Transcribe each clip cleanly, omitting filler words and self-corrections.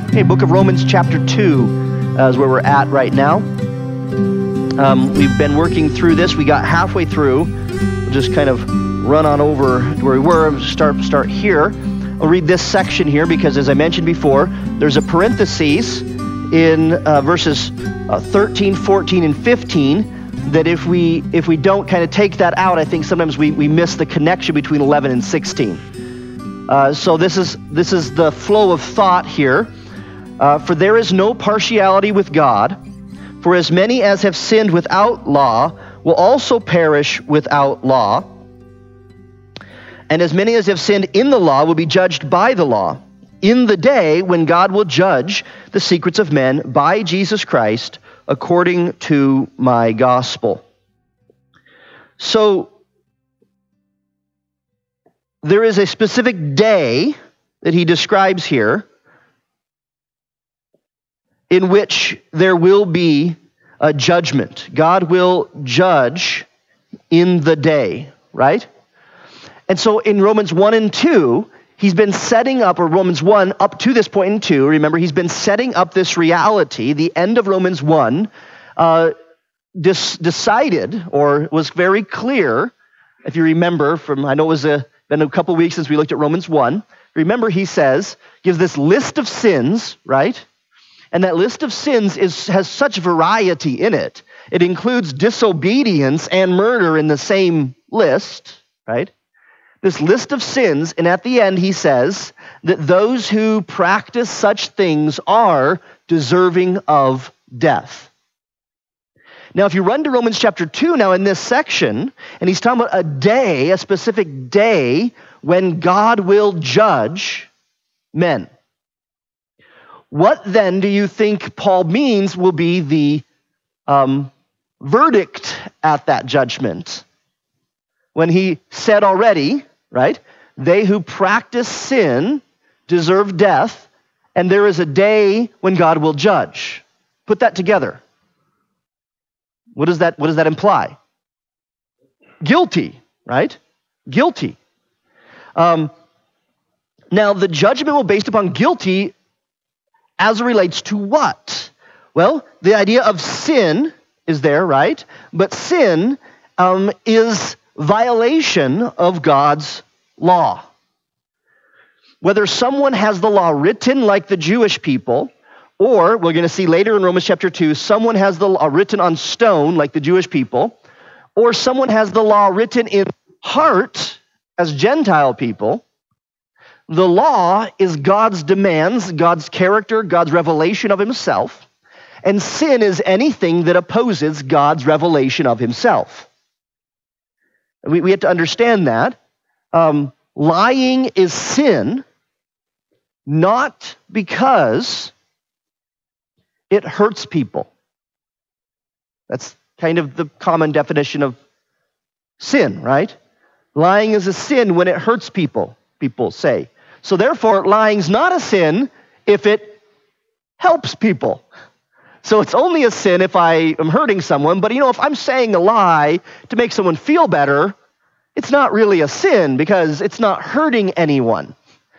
Okay, book of Romans chapter 2 is where we're at right now. We've been working through this. We got halfway through. We'll just kind of run on over to where we were. Start here. I'll read this section here because, as I mentioned before, there's a parenthesis in verses 13, 14, and 15 that if we don't kind of take that out, I think sometimes we miss the connection between 11 and 16. So this is the flow of thought here. For there is no partiality with God, for as many as have sinned without law will also perish without law, and as many as have sinned in the law will be judged by the law, in the day when God will judge the secrets of men by Jesus Christ according to my gospel. So there is a specific day that he describes here in which there will be a judgment. God will judge in the day, right? And so in Romans 1 and 2, he's been setting up, or Romans 1 up to this point in 2, remember, he's been setting up this reality. The end of Romans 1 decided, or was very clear, if you remember from, I know it was been a couple weeks since we looked at Romans 1. Remember, he says, gives this list of sins, right? And that list of sins has such variety in it. It includes disobedience and murder in the same list, right? This list of sins, and at the end he says that those who practice such things are deserving of death. Now, if you run to Romans chapter 2 now in this section, and he's talking about a day, a specific day when God will judge men. What then do you think Paul means will be the verdict at that judgment? When he said already, right, they who practice sin deserve death, and there is a day when God will judge. Put that together. What does that imply? Guilty, right? Guilty. Now, the judgment will be based upon guilty as it relates to what? Well, the idea of sin is there, right? But sin is violation of God's law. Whether someone has the law written like the Jewish people, or we're going to see later in Romans chapter 2, someone has the law written on stone like the Jewish people, or someone has the law written in heart as Gentile people, the law is God's demands, God's character, God's revelation of himself, and sin is anything that opposes God's revelation of himself. We have to understand that. Lying is sin, not because it hurts people. That's kind of the common definition of sin, right? Lying is a sin when it hurts people say. So therefore, lying's not a sin if it helps people. So it's only a sin if I am hurting someone, but if I'm saying a lie to make someone feel better, it's not really a sin because it's not hurting anyone.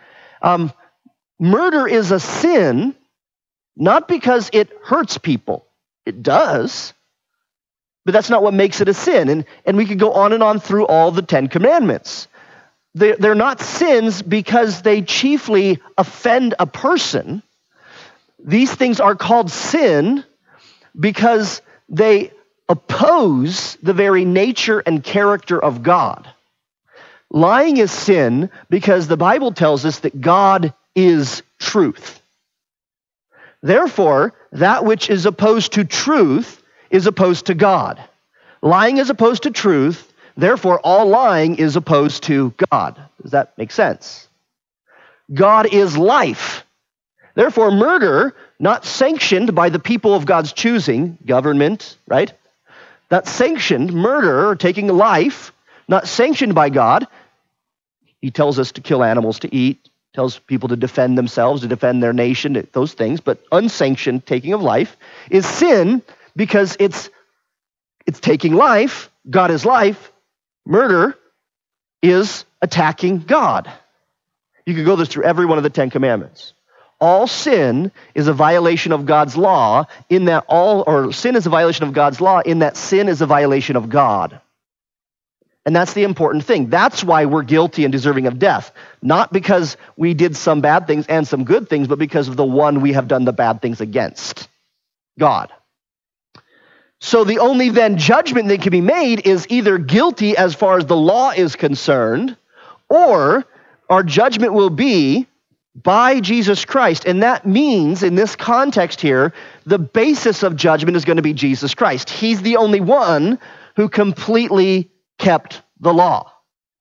Murder is a sin not because it hurts people. It does, but that's not what makes it a sin. And we could go on and on through all the 10 Commandments. They're not sins because they chiefly offend a person. These things are called sin because they oppose the very nature and character of God. Lying is sin because the Bible tells us that God is truth. Therefore, that which is opposed to truth is opposed to God. Lying is opposed to truth. Therefore, all lying is opposed to God. Does that make sense? God is life. Therefore, murder, not sanctioned by the people of God's choosing, government, right? Not sanctioned, murder, or taking life, not sanctioned by God. He tells us to kill animals to eat, tells people to defend themselves, to defend their nation, those things, but unsanctioned taking of life is sin because it's taking life. God is life. Murder is attacking God. You could go through every one of the 10 Commandments. all sin is a violation of God's law in that sin is a violation of God's law in that sin is a violation of God. And that's the important thing. That's why we're guilty and deserving of death. Not because we did some bad things and some good things, but because of the one we have done the bad things against, God. So the only then judgment that can be made is either guilty as far as the law is concerned, or our judgment will be by Jesus Christ. And that means, in this context here, the basis of judgment is going to be Jesus Christ. He's the only one who completely kept the law.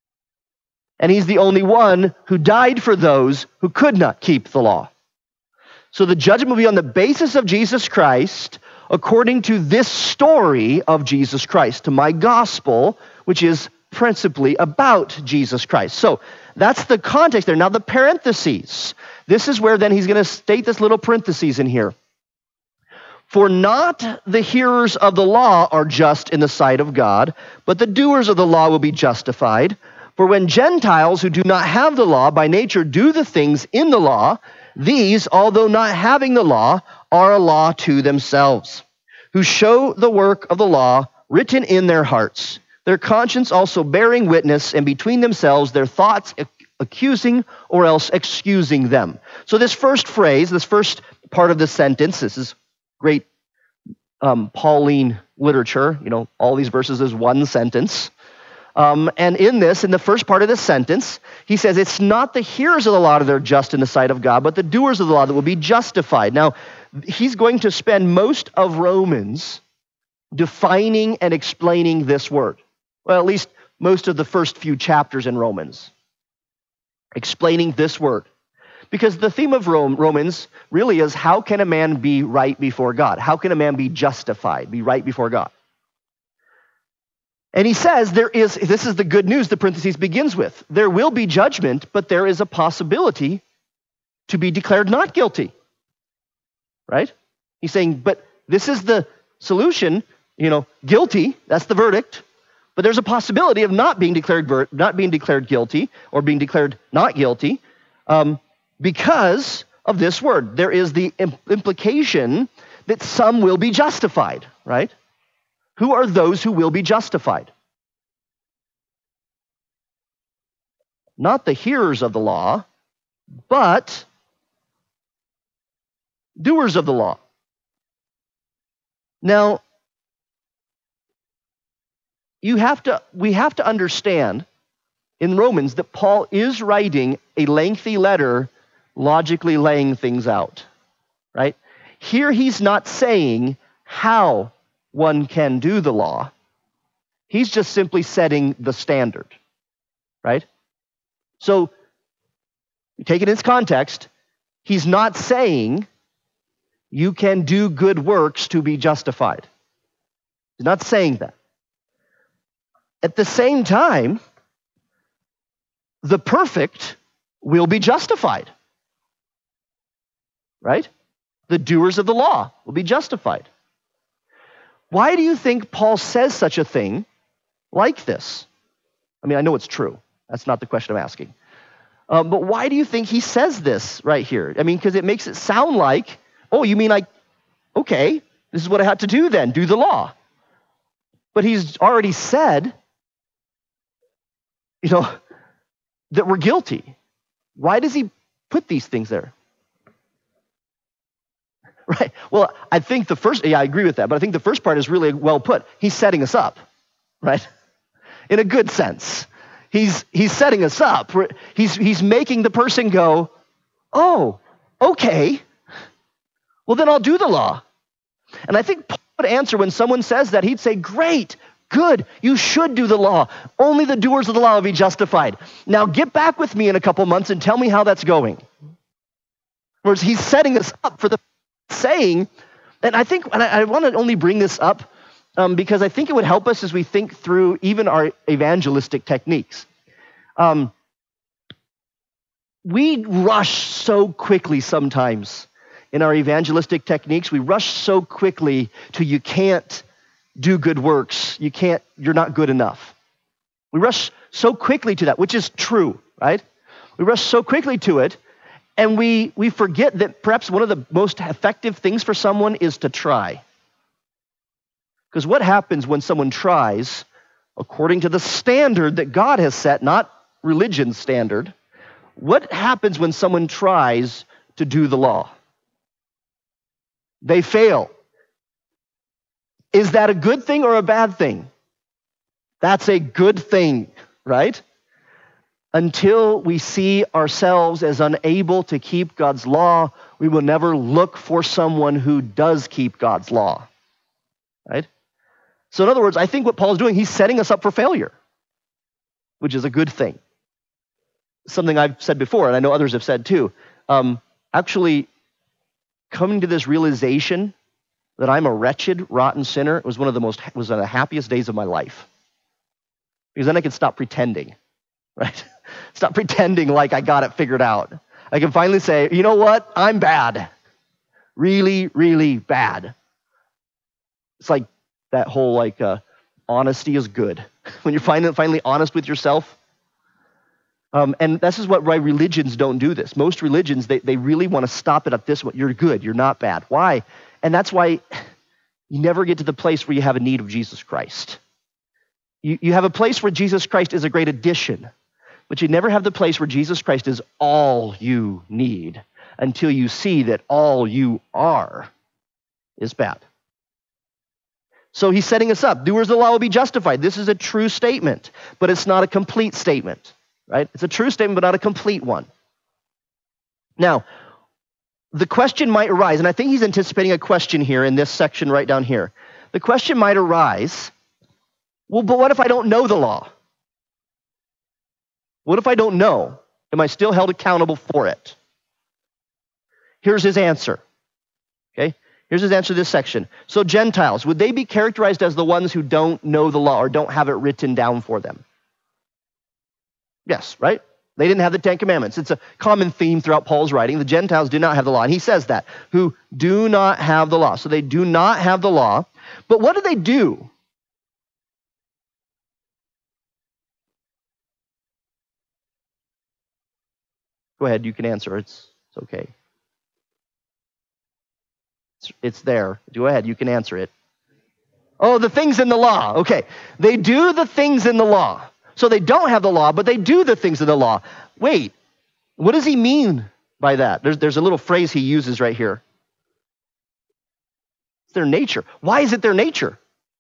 And he's the only one who died for those who could not keep the law. So the judgment will be on the basis of Jesus Christ, according to this story of Jesus Christ, to my gospel, which is principally about Jesus Christ. So that's the context there. Now the parentheses. This is where then he's going to state this little parentheses in here. For not the hearers of the law are just in the sight of God, but the doers of the law will be justified. For when Gentiles who do not have the law by nature do the things in the law, these, although not having the law, are a law to themselves, who show the work of the law written in their hearts, their conscience also bearing witness, and between themselves their thoughts accusing or else excusing them. So this first phrase, this first part of the sentence, this is great Pauline literature, all these verses is one sentence. And in the first part of this sentence, he says, it's not the hearers of the law that are just in the sight of God, but the doers of the law that will be justified. Now, he's going to spend most of Romans defining and explaining this word. Well, at least most of the first few chapters in Romans, explaining this word. Because the theme of Romans really is, how can a man be right before God? How can a man be justified, be right before God? And he says this is the good news the parentheses begins with. There will be judgment, but there is a possibility to be declared not guilty. Right? He's saying, but this is the solution, guilty, that's the verdict. But there's a possibility of not being declared guilty or being declared not guilty. Because of this word. There is the implication that some will be justified, right? Who are those who will be justified? Not the hearers of the law, but doers of the law. Now, we have to understand in Romans that Paul is writing a lengthy letter logically laying things out, right? Here he's not saying how one can do the law. He's just simply setting the standard, right? So, take it in its context, he's not saying you can do good works to be justified. He's not saying that. At the same time, the perfect will be justified. Right? The doers of the law will be justified. Why do you think Paul says such a thing like this? I mean, I know it's true. That's not the question I'm asking. But why do you think he says this right here? I mean, because it makes it sound like, oh, you mean okay, this is what I had to do then, do the law. But he's already said, that we're guilty. Why does he put these things there? Right. Well, I think I agree with that, but I think the first part is really well put. He's setting us up, right? In a good sense. He's setting us up. He's making the person go, oh, okay, well then I'll do the law. And I think Paul would answer when someone says that, he'd say, great, good, you should do the law. Only the doers of the law will be justified. Now get back with me in a couple months and tell me how that's going. Whereas he's setting us up for the saying, and I want to only bring this up because I think it would help us as we think through even our evangelistic techniques. We rush so quickly sometimes in our evangelistic techniques. We rush so quickly to you can't do good works. You're not good enough. We rush so quickly to that, which is true, right? We rush so quickly to it. And we forget that perhaps one of the most effective things for someone is to try. Because what happens when someone tries, according to the standard that God has set, not religion's standard, what happens when someone tries to do the law? They fail. Is that a good thing or a bad thing? That's a good thing, right? Until we see ourselves as unable to keep God's law, we will never look for someone who does keep God's law, right? So in other words, I think what Paul's doing, he's setting us up for failure, which is a good thing. Something I've said before, and I know others have said too. Actually, coming to this realization that I'm a wretched, rotten sinner was one of the happiest days of my life. Because then I could stop pretending, right? Stop pretending like I got it figured out. I can finally say, you know what? I'm bad. Really, really bad. It's like that whole honesty is good. When you're finally honest with yourself. And this is why religions don't do this. Most religions, they really want to stop it at this one. You're good. You're not bad. Why? And that's why you never get to the place where you have a need of Jesus Christ. You have a place where Jesus Christ is a great addition, but you never have the place where Jesus Christ is all you need until you see that all you are is bad. So he's setting us up. Doers of the law will be justified. This is a true statement, but it's not a complete statement, right? It's a true statement, but not a complete one. Now, the question might arise, and I think he's anticipating a question here in this section right down here. The question might arise, well, but what if I don't know the law? What if I don't know? Am I still held accountable for it? Here's his answer. Okay? Here's his answer to this section. So Gentiles, would they be characterized as the ones who don't know the law or don't have it written down for them? Yes, right? They didn't have the Ten Commandments. It's a common theme throughout Paul's writing. The Gentiles do not have the law. And he says that, who do not have the law. So they do not have the law. But what do they do? Go ahead, you can answer. It's okay. It's there. Go ahead, you can answer it. Oh, the things in the law. Okay. They do the things in the law. So they don't have the law, but they do the things in the law. Wait, what does he mean by that? There's a little phrase he uses right here. It's their nature. Why is it their nature?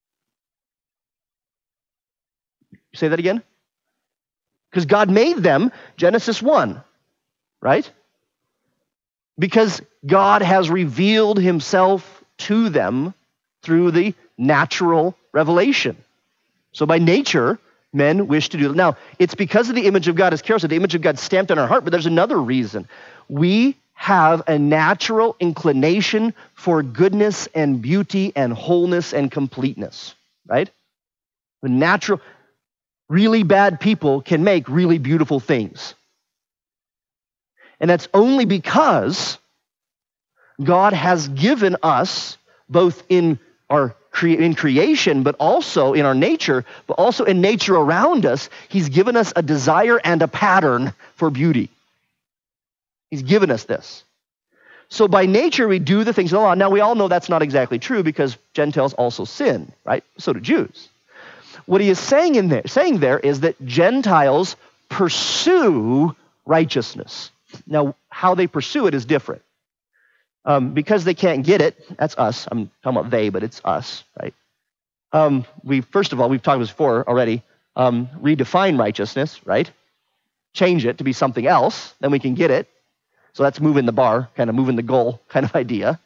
Say that again? Because God made them, Genesis 1, right? Because God has revealed himself to them through the natural revelation. So by nature, men wish to do it. Now, it's because of the image of God, as Carol said, the image of God stamped on our heart, but there's another reason. We have a natural inclination for goodness and beauty and wholeness and completeness, right? The natural, really bad people can make really beautiful things. And that's only because God has given us, both in our in creation, but also in our nature, but also in nature around us, he's given us a desire and a pattern for beauty. He's given us this. So by nature, we do the things of the law. Now, we all know that's not exactly true because Gentiles also sin, right? So do Jews. What he is saying there is that Gentiles pursue righteousness. Now, how they pursue it is different. Because they can't get it, that's us. I'm talking about they, but it's us, right? First of all, we've talked about this before already, redefine righteousness, right? Change it to be something else, then we can get it. So that's moving the bar, kind of moving the goal kind of idea.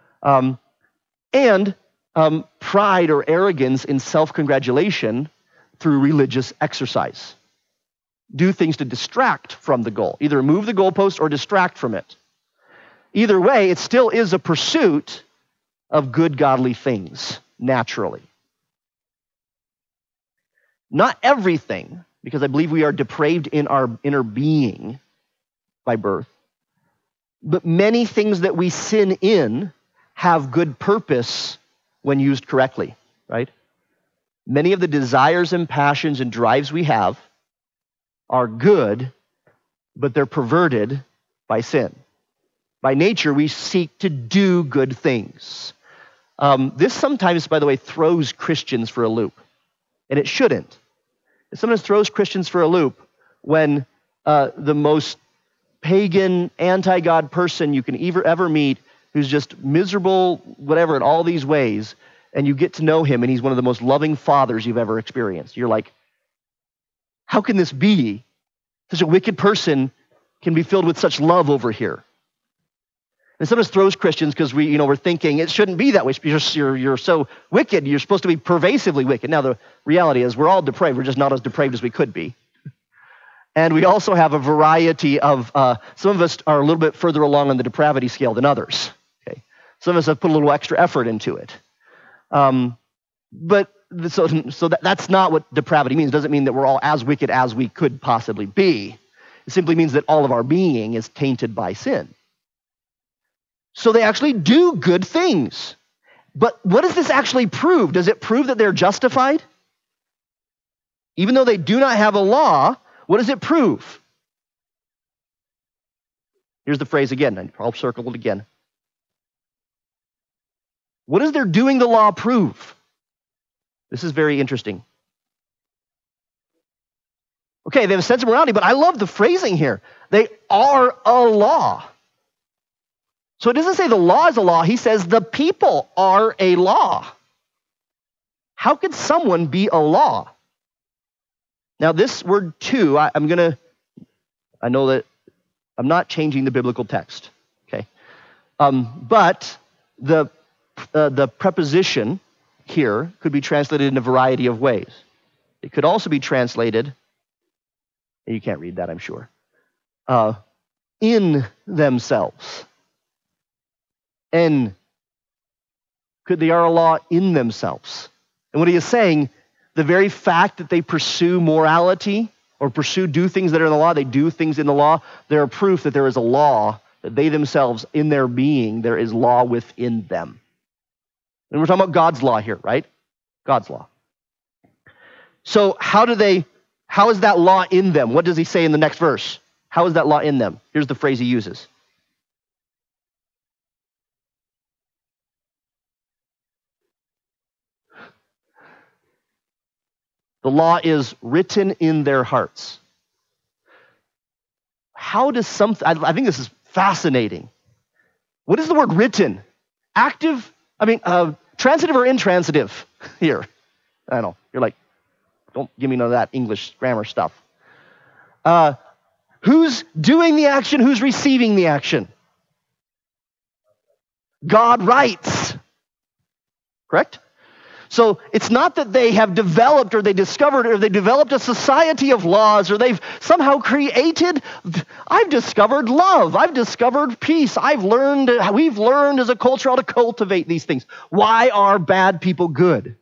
And pride or arrogance in self-congratulation through religious exercise. Do things to distract from the goal, either move the goalpost or distract from it. Either way, it still is a pursuit of good, godly things, naturally. Not everything, because I believe we are depraved in our inner being by birth, but many things that we sin in have good purpose when used correctly, right? Many of the desires and passions and drives we have are good, but they're perverted by sin. By nature, we seek to do good things. This sometimes, by the way, throws Christians for a loop, and it shouldn't. It sometimes throws Christians for a loop when the most pagan, anti-God person you can ever meet, who's just miserable, whatever, in all these ways, and you get to know him, and he's one of the most loving fathers you've ever experienced. You're like, how can this be? Such a wicked person can be filled with such love over here. And sometimes throws Christians because we're thinking it shouldn't be that way. You're so wicked. You're supposed to be pervasively wicked. Now, the reality is we're all depraved. We're just not as depraved as we could be. And we also have a variety of, some of us are a little bit further along on the depravity scale than others. Okay? Some of us have put a little extra effort into it. But that's not what depravity means. It doesn't mean that we're all as wicked as we could possibly be. It simply means that all of our being is tainted by sin. So they actually do good things. But what does this actually prove? Does it prove that they're justified? Even though they do not have a law, what does it prove? Here's the phrase again. I'll circle it again. What does their doing the law prove? This is very interesting. Okay, they have a sense of morality, but I love the phrasing here. They are a law. So it doesn't say the law is a law. He says the people are a law. How could someone be a law? Now this word "to," I know that I'm not changing the biblical text, okay? But the preposition here could be translated in a variety of ways. It could also be translated, and you can't read that, I'm sure, in themselves. And they are a law in themselves. And what he is saying, the very fact that they pursue morality or do things that are in the law, they do things in the law, they're a proof that there is a law, that they themselves, in their being, there is law within them. And we're talking about God's law here, right? God's law. So how is that law in them? What does he say in the next verse? How is that law in them? Here's the phrase he uses. The law is written in their hearts. How does I think this is fascinating. What is the word written? Transitive or intransitive here? I don't know. You're like, don't give me none of that English grammar stuff. Who's doing the action? Who's receiving the action? God writes. Correct? So it's not that they have developed or they discovered or they developed a society of laws or they've somehow created. I've discovered love. I've discovered peace. We've learned as a culture how to cultivate these things. Why are bad people good?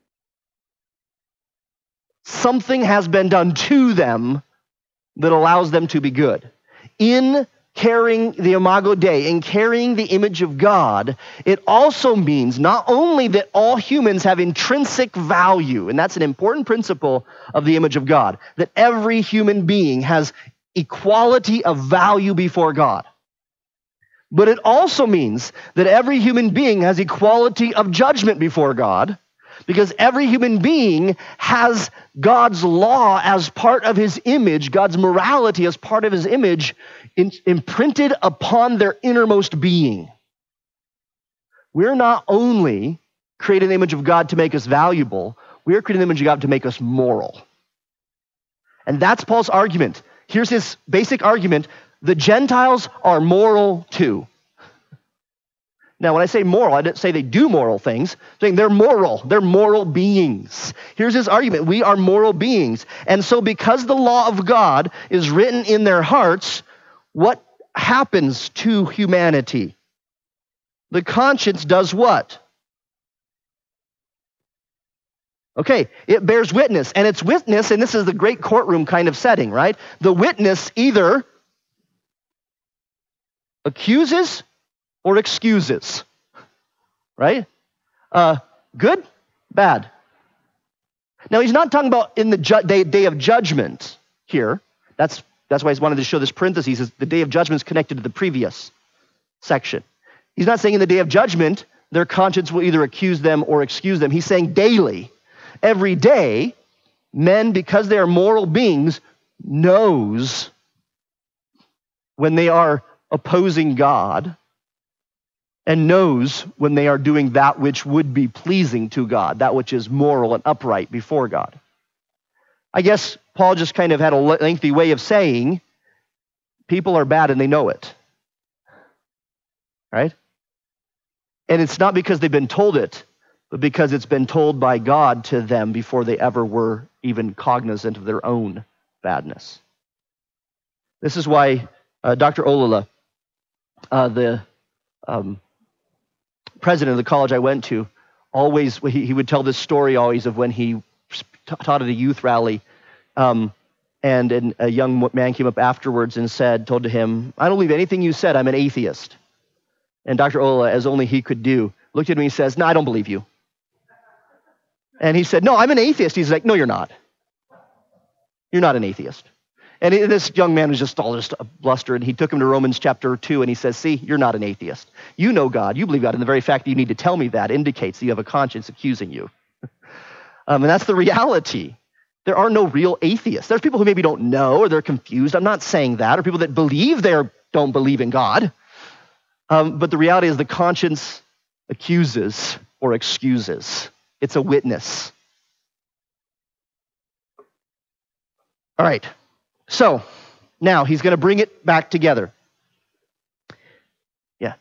Something has been done to them that allows them to be good. In carrying the Imago Dei, in carrying the image of God, it also means not only that all humans have intrinsic value, and that's an important principle of the image of God, that every human being has equality of value before God. But it also means that every human being has equality of judgment before God, because every human being has God's law as part of his image, God's morality as part of his image, imprinted upon their innermost being. We're not only created in the image of God to make us valuable, we are created in the image of God to make us moral. And that's Paul's argument. Here's his basic argument. The Gentiles are moral too. Now, when I say moral, I didn't say they do moral things. I'm saying they're moral. They're moral beings. Here's his argument. We are moral beings. And so because the law of God is written in their hearts, what happens to humanity? The conscience does what? Okay, it bears witness. And its witness, and this is the great courtroom kind of setting, right? The witness either accuses or excuses, right? Good, bad. Now, he's not talking about in the day of judgment here. That's That's why I wanted to show this parenthesis, is the day of judgment is connected to the previous section. He's not saying in the day of judgment, their conscience will either accuse them or excuse them. He's saying daily, every day, men, because they are moral beings, knows when they are opposing God and knows when they are doing that which would be pleasing to God, that which is moral and upright before God. I guess Paul just kind of had a lengthy way of saying people are bad and they know it. Right? And it's not because they've been told it, but because it's been told by God to them before they ever were even cognizant of their own badness. This is why Dr. Olala, the president of the college I went to, always, he would tell this story always of when he taught at a youth rally, and a young man came up afterwards and told to him, "I don't believe anything you said, I'm an atheist." And Dr. Olala, as only he could do, looked at me and says, "No, I don't believe you." And he said, "No, I'm an atheist." He's like, "No, you're not. You're not an atheist." And this young man was just a bluster, and he took him to Romans chapter 2, and he says, "See, you're not an atheist. You know God, you believe God, and the very fact that you need to tell me that indicates that you have a conscience accusing you." And that's the reality. There are no real atheists. There's people who maybe don't know or they're confused. I'm not saying that. Or people that believe they don't believe in God. But the reality is the conscience accuses or excuses. It's a witness. All right. So now he's going to bring it back together. Yeah.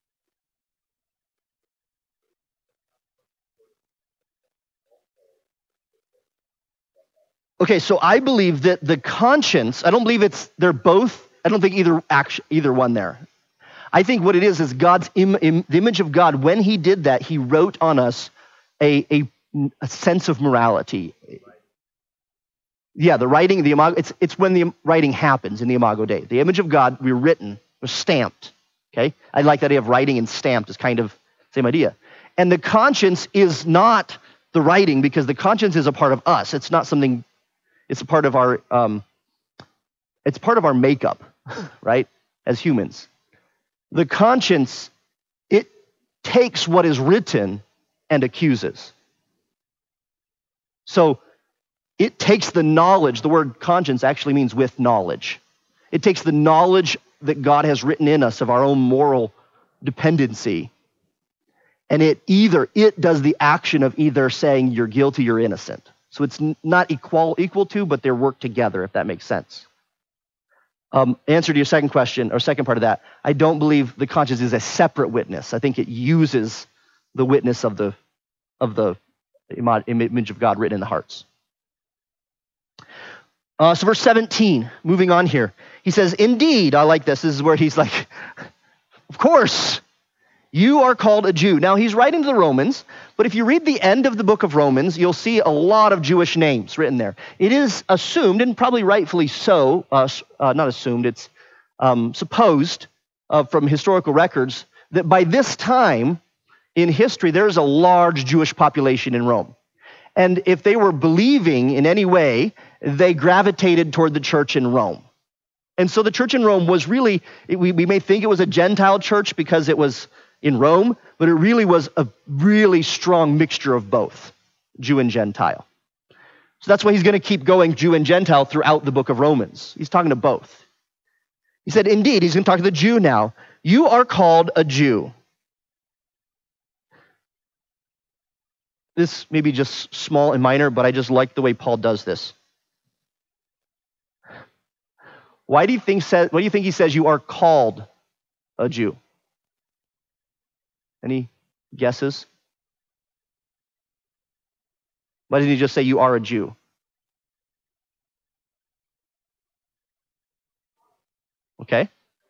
Okay, so I believe that the conscience, I don't believe they're both, I don't think either one there. I think what it is God's the image of God. When he did that, he wrote on us a sense of morality. Yeah, the writing, the imago, it's when the writing happens in the Imago Dei. The image of God, we're written, we're stamped. Okay? I like that idea of writing and stamped is kind of the same idea. And the conscience is not the writing, because the conscience is a part of us. It's not something, it's a part of our makeup, right? As humans. The conscience, it takes what is written and accuses. So it takes the knowledge. The word conscience actually means with knowledge. It takes the knowledge that God has written in us of our own moral dependency, and it does the action of either saying you're guilty or innocent. So it's not equal to, but they work together, if that makes sense. Answer to your second question, or second part of that, I don't believe the conscience is a separate witness. I think it uses the witness of the image of God written in the hearts. So verse 17, moving on here. He says, "Indeed," I like this. This is where he's like, "Of course, you are called a Jew." Now, he's writing to the Romans, but if you read the end of the book of Romans, you'll see a lot of Jewish names written there. It is assumed, and probably rightfully so, not assumed, it's supposed from historical records, that by this time in history, there's a large Jewish population in Rome. And if they were believing in any way, they gravitated toward the church in Rome. And so the church in Rome was really, we may think it was a Gentile church because it was in Rome, but it really was a really strong mixture of both, Jew and Gentile. So that's why he's going to keep going Jew and Gentile throughout the book of Romans. He's talking to both. He said, indeed, he's going to talk to the Jew now. You are called a Jew. This may be just small and minor, but I just like the way Paul does this. What do you think he says you are called a Jew? Any guesses? Why didn't he just say you are a Jew? Okay.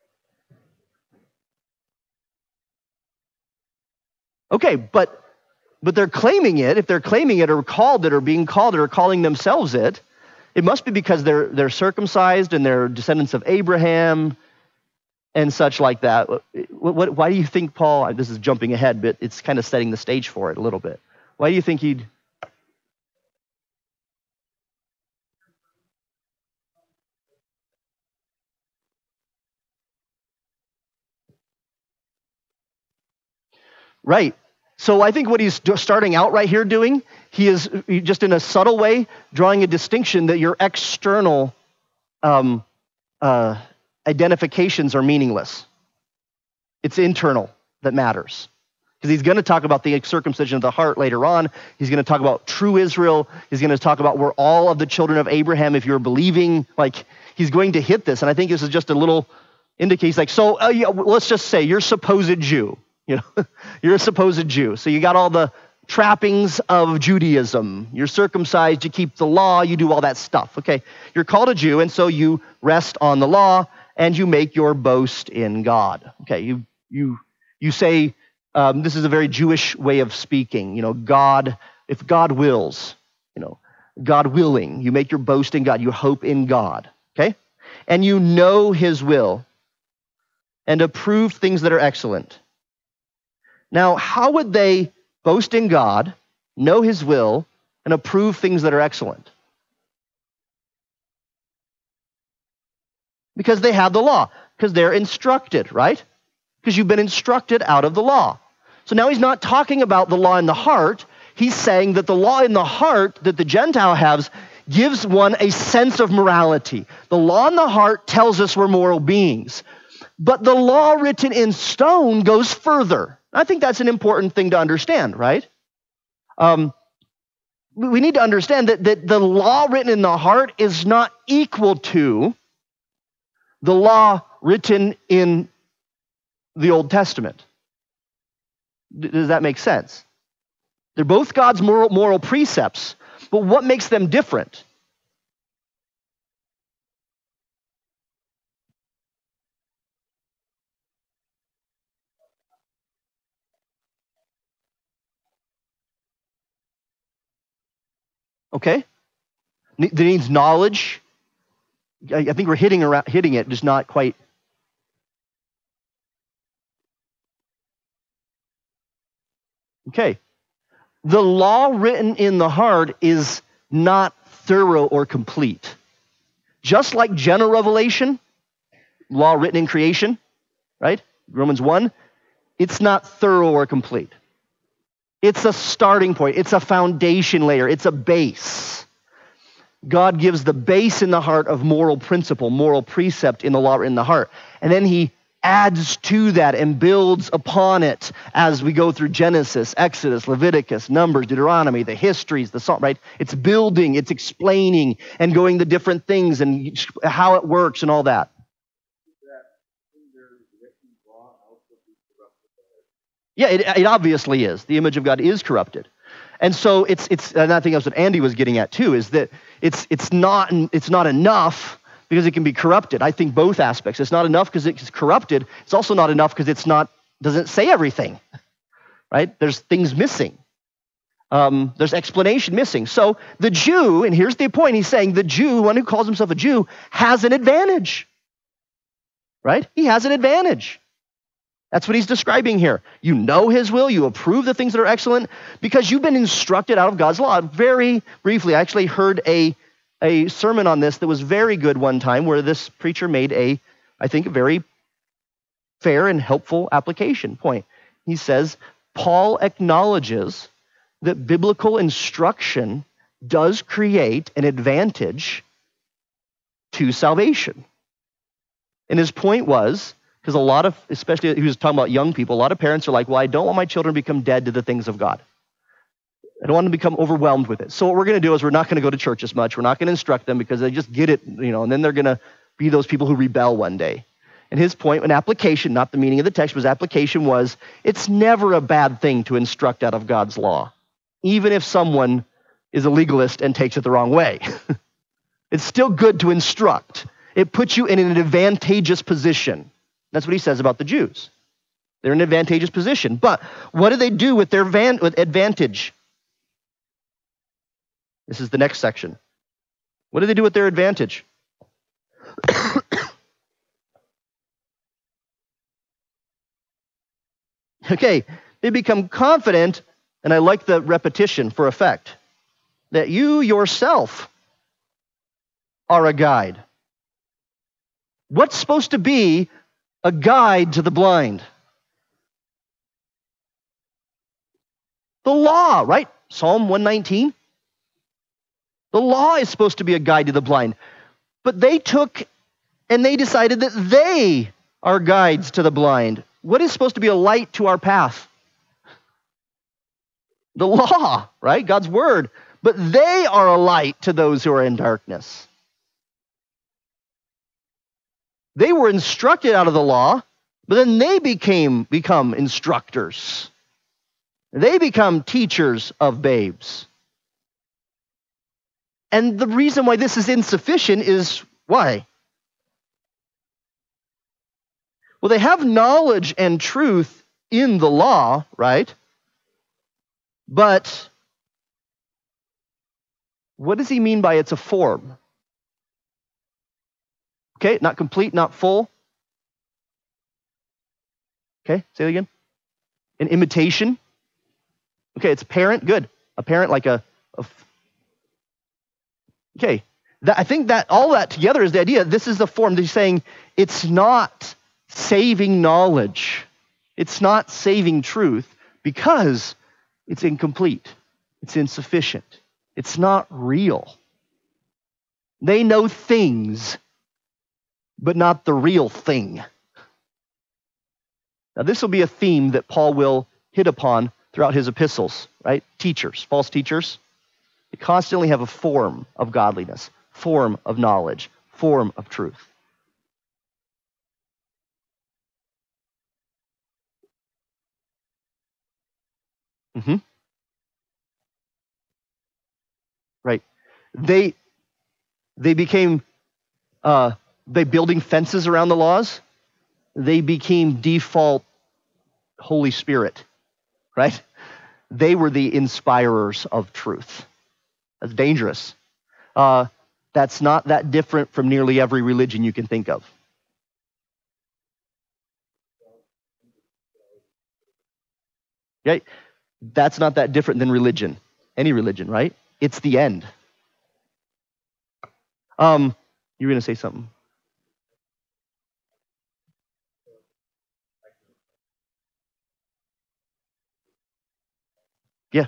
Okay, but they're claiming it. If they're claiming it or called it or being called it or calling themselves it, it must be because they're circumcised and they're descendants of Abraham and such like that. Why do you think Paul, this is jumping ahead, but it's kind of setting the stage for it a little bit. Why do you think he'd... Right. So I think what he's starting out right here doing, he is just in a subtle way drawing a distinction that your external identifications are meaningless. It's internal that matters. Because he's going to talk about the circumcision of the heart later on. He's going to talk about true Israel. He's going to talk about we're all of the children of Abraham if you're believing. Like, he's going to hit this. And I think this is just a little indicator. He's like, so let's just say you're supposed Jew. You know, you're a supposed Jew. So you got all the trappings of Judaism. You're circumcised, you keep the law, you do all that stuff. Okay, you're called a Jew, and so you rest on the law, and you make your boast in God. Okay, you say, this is a very Jewish way of speaking. You know, God, if God wills, you know, God willing, you make your boast in God, you hope in God. Okay, and you know his will, and approve things that are excellent. Now, how would they boast in God, know his will, and approve things that are excellent? Because they have the law, because they're instructed, right? Because you've been instructed out of the law. So now he's not talking about the law in the heart. He's saying that the law in the heart that the Gentile has gives one a sense of morality. The law in the heart tells us we're moral beings. But the law written in stone goes further. I think that's an important thing to understand, right? We need to understand that the law written in the heart is not equal to the law written in the Old Testament. Does that make sense? They're both God's moral precepts, but what makes them different? Okay? It needs knowledge. I think we're hitting it, just not quite. Okay. The law written in the heart is not thorough or complete. Just like general revelation, law written in creation, right? Romans 1, it's not thorough or complete. It's a starting point. It's a foundation layer. It's a base. God gives the base in the heart of moral principle, moral precept in the law in the heart. And then he adds to that and builds upon it as we go through Genesis, Exodus, Leviticus, Numbers, Deuteronomy, the histories, the Psalm, right? It's building, it's explaining and going the different things and how it works and all that. Yeah, it obviously is. The image of God is corrupted. And so it's and I think that's what Andy was getting at too, is that it's not enough because it can be corrupted. I think both aspects. It's not enough because it's corrupted. It's also not enough because doesn't say everything, right? There's things missing. There's explanation missing. So the Jew, and here's the point, he's saying the Jew, one who calls himself a Jew, has an advantage, right? He has an advantage. That's what he's describing here. You know his will, you approve the things that are excellent because you've been instructed out of God's law. Very briefly, I actually heard a sermon on this that was very good one time where this preacher made I think, a very fair and helpful application point. He says, Paul acknowledges that biblical instruction does create an advantage to salvation. And his point was, because a lot of, especially he was talking about young people, a lot of parents are like, well, I don't want my children to become dead to the things of God. I don't want them to become overwhelmed with it. So what we're going to do is we're not going to go to church as much. We're not going to instruct them because they just get it, and then they're going to be those people who rebel one day. And his point, an application, not the meaning of the text, but his application was, it's never a bad thing to instruct out of God's law, even if someone is a legalist and takes it the wrong way. It's still good to instruct. It puts you in an advantageous position. That's what he says about the Jews. They're in an advantageous position. But what do they do with their advantage? This is the next section. What do they do with their advantage? Okay, they become confident, and I like the repetition for effect, that you yourself are a guide. What's supposed to be a guide to the blind? The law, right? Psalm 119. The law is supposed to be a guide to the blind. But they took and they decided that they are guides to the blind. What is supposed to be a light to our path? The law, right? God's word. But they are a light to those who are in darkness. They were instructed out of the law, but then they become instructors. They become teachers of babes. And the reason why this is insufficient is why? Well, they have knowledge and truth in the law, right? But what does he mean by it's a form? Okay, not complete, not full. Okay, say it again. An imitation. Okay, it's apparent, good. Apparent like okay. I think that all that together is the idea. This is the form that he's saying it's not saving knowledge. It's not saving truth because it's incomplete. It's insufficient. It's not real. They know things, but not the real thing. Now, this will be a theme that Paul will hit upon throughout his epistles, right? Teachers, false teachers, they constantly have a form of godliness, form of knowledge, form of truth. Right. They became building fences around the laws. They became default Holy Spirit, right? They were the inspirers of truth. That's dangerous. That's not that different from nearly every religion you can think of. Right? That's not that different than religion. Any religion, right? It's the end. You were going to say something. Yeah.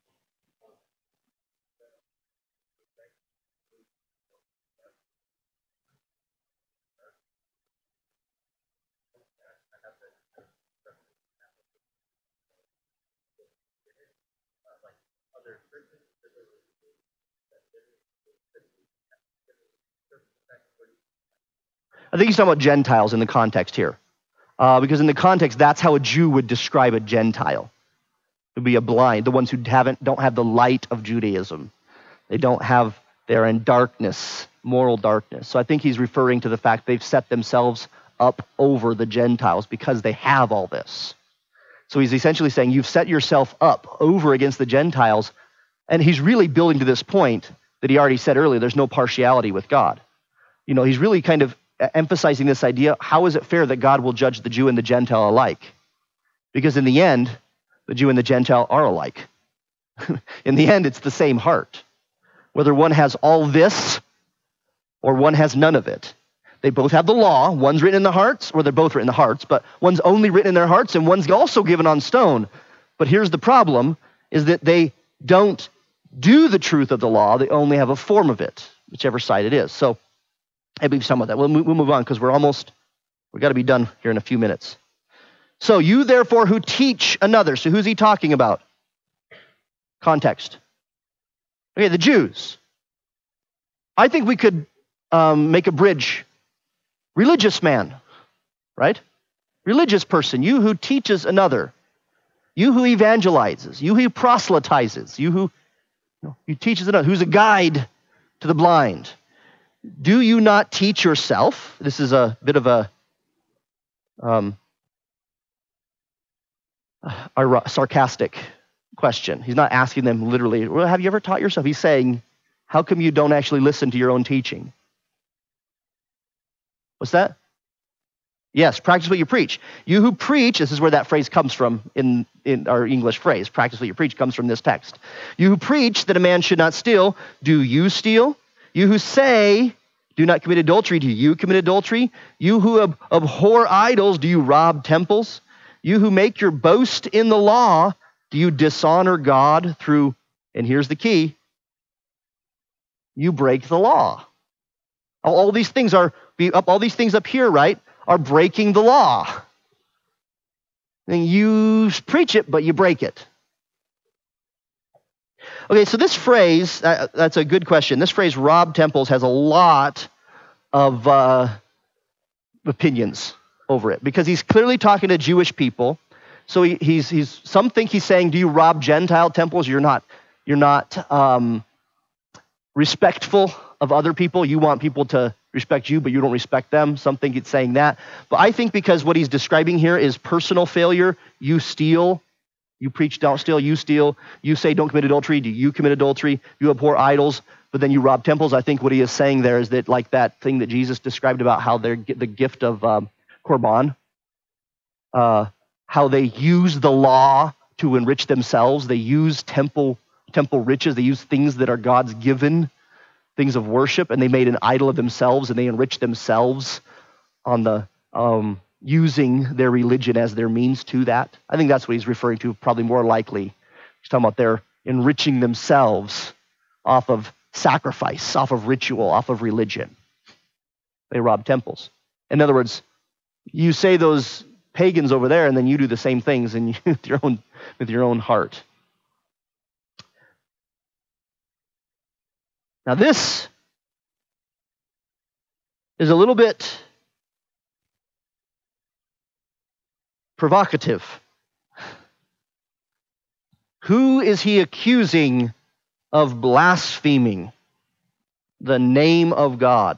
I think he's talking about Gentiles in the context here. Because in the context, that's how a Jew would describe a Gentile. It would be a blind, the ones who don't have the light of Judaism. They're in darkness, moral darkness. So I think he's referring to the fact they've set themselves up over the Gentiles because they have all this. So he's essentially saying you've set yourself up over against the Gentiles, and he's really building to this point that he already said earlier, there's no partiality with God. You know, he's really kind of emphasizing this idea, how is it fair that God will judge the Jew and the Gentile alike? Because in the end, the Jew and the Gentile are alike. In the end, it's the same heart. Whether one has all this or one has none of it. They both have the law. One's written in the hearts, or they're both written in the hearts, but one's only written in their hearts and one's also given on stone. But here's the problem, is that they don't do the truth of the law. They only have a form of it, whichever side it is. So I believe some of that. We'll move on because we've got to be done here in a few minutes. So you therefore who teach another. So who's he talking about? Context. Okay, the Jews. I think we could make a bridge. Religious man, right? Religious person. You who teaches another. You who evangelizes. You who proselytizes. You who teaches another. Who's a guide to the blind. Do you not teach yourself? This is a bit of a sarcastic question. He's not asking them literally, well, have you ever taught yourself? He's saying, how come you don't actually listen to your own teaching? What's that? Yes, practice what you preach. You who preach, this is where that phrase comes from in our English phrase. Practice what you preach comes from this text. You who preach that a man should not steal, do you steal? You who say, do not commit adultery, do you commit adultery? You who abhor idols, do you rob temples? You who make your boast in the law, Do you dishonor God through, and here's the key, you break the law. All these things up here, right, are breaking the law. And you preach it, but you break it. Okay, so this phrase, that's a good question. This phrase, rob temples, has a lot of opinions over it, because he's clearly talking to Jewish people. So some think he's saying, do you rob Gentile temples? You're not respectful of other people. You want people to respect you, but you don't respect them. Some think it's saying that. But I think because what he's describing here is personal failure. You steal. You preach, don't steal. You steal. You say, don't commit adultery. Do you commit adultery? You abhor idols, but then you rob temples. I think what he is saying there is that, like that thing that Jesus described about how they get the gift of Korban, how they use the law to enrich themselves. They use temple riches. They use things that are God's given, things of worship, and they made an idol of themselves, and they enriched themselves on the using their religion as their means to that. I think that's what he's referring to, probably more likely. He's talking about they're enriching themselves off of sacrifice, off of ritual, off of religion. They rob temples. In other words, you say those pagans over there, and then you do the same things and with your own heart. Now this is a little bit provocative. Who is he accusing of blaspheming the name of God?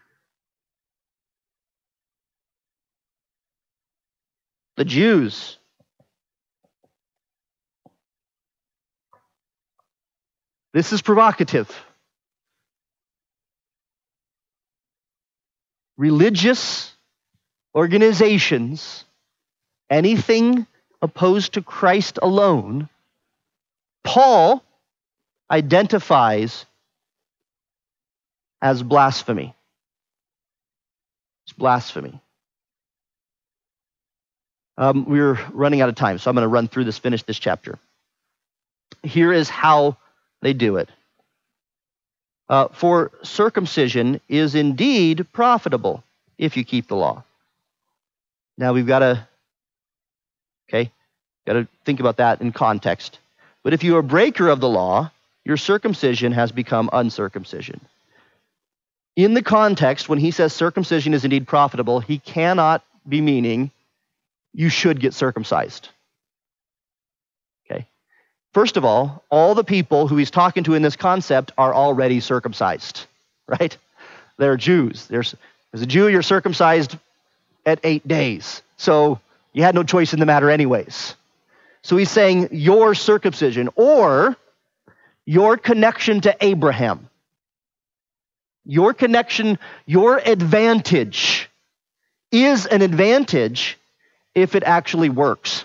The Jews. This is provocative. Religious organizations, anything opposed to Christ alone, Paul identifies as blasphemy. It's blasphemy. We're running out of time, so I'm going to run through this, finish this chapter. Here is how they do it. For circumcision is indeed profitable if you keep the law. Now we've got to think about that in context. But if you are a breaker of the law, your circumcision has become uncircumcision. In the context, when he says circumcision is indeed profitable, he cannot be meaning you should get circumcised. Okay. First of all the people who he's talking to in this concept are already circumcised, right? They're Jews. As a Jew, you're circumcised at 8 days. So you had no choice in the matter anyways. So he's saying your circumcision or your connection to Abraham, your connection, your advantage is an advantage if it actually works,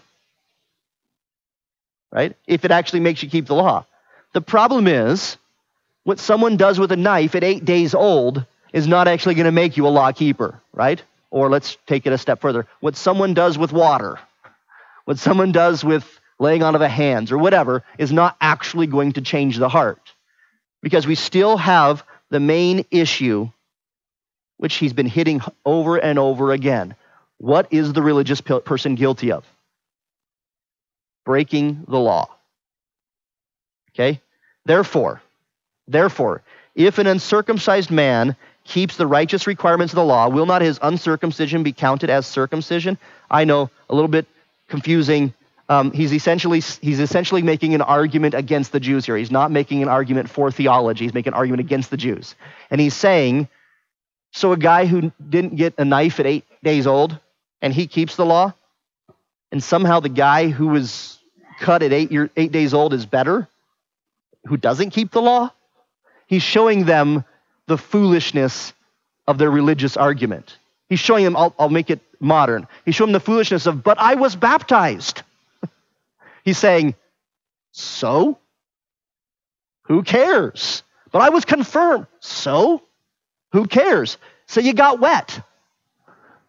right? If it actually makes you keep the law. The problem is what someone does with a knife at 8 days old is not actually going to make you a law keeper, right? Or let's take it a step further. What someone does with water, what someone does with laying on of the hands or whatever is not actually going to change the heart, because we still have the main issue, which he's been hitting over and over again. What is the religious person guilty of? Breaking the law. Okay? Therefore, if an uncircumcised man keeps the righteous requirements of the law, will not his uncircumcision be counted as circumcision? I know, a little bit confusing. He's essentially making an argument against the Jews here. He's not making an argument for theology. He's making an argument against the Jews. And he's saying, so a guy who didn't get a knife at 8 days old, and he keeps the law, and somehow the guy who was cut at 8 days old is better, who doesn't keep the law? He's showing them the foolishness of their religious argument. He's showing them, I'll make it modern. He's showing them the foolishness of, but I was baptized. He's saying, so? Who cares? But I was confirmed. So? Who cares? So you got wet.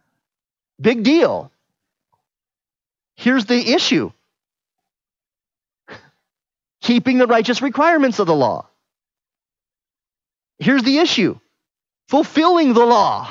Big deal. Here's the issue. keeping the righteous requirements of the law. Here's the issue. Fulfilling the law.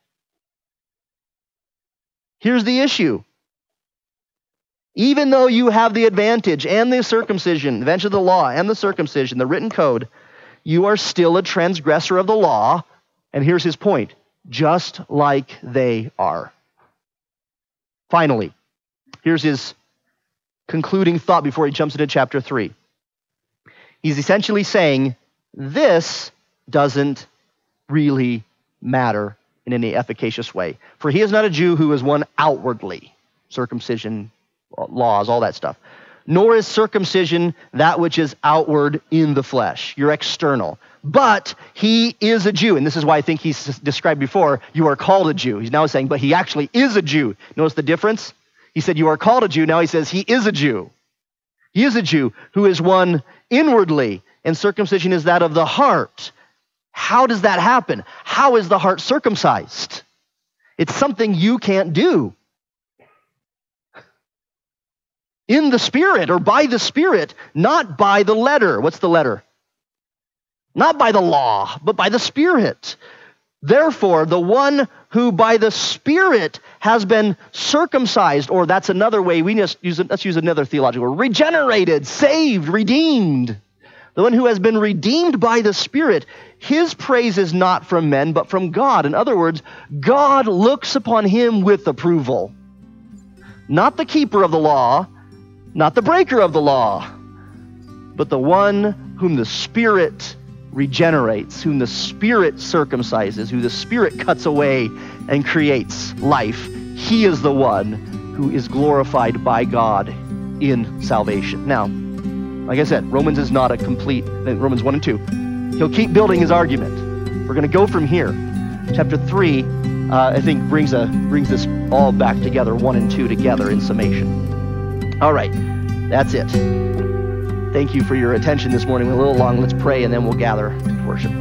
Here's the issue. Even though you have the advantage and the circumcision, the advantage of the law and the circumcision, the written code, you are still a transgressor of the law. And here's his point. Just like they are. Finally, here's his concluding thought before he jumps into chapter 3. He's essentially saying, this doesn't really matter in any efficacious way. For he is not a Jew who is one outwardly, circumcision, laws, all that stuff. Nor is circumcision that which is outward in the flesh, your external. But he is a Jew. And this is why I think he's described before, you are called a Jew. He's now saying, but he actually is a Jew. Notice the difference? He said, you are called a Jew. Now he says, he is a Jew. He is a Jew who is one inwardly, and circumcision is that of the heart. How does that happen? How is the heart circumcised? It's something you can't do. In the Spirit, or by the Spirit, not by the letter. What's the letter? Not by the law, but by the Spirit. Therefore, the one who by the Spirit has been circumcised, or that's another way, let's use another theological word, regenerated, saved, redeemed. The one who has been redeemed by the Spirit, his praise is not from men, but from God. In other words, God looks upon him with approval. Not the keeper of the law, not the breaker of the law, but the one whom the Spirit regenerates, whom the Spirit circumcises, who the Spirit cuts away and creates life. He is the one who is glorified by God in salvation. Now, like I said, Romans is not a complete, Romans 1 and 2. He'll keep building his argument. We're going to go from here. Chapter 3, I think, brings this all back together, 1 and 2 together in summation. All right, that's it. Thank you for your attention this morning. We're a little long. Let's pray, and then we'll gather to worship.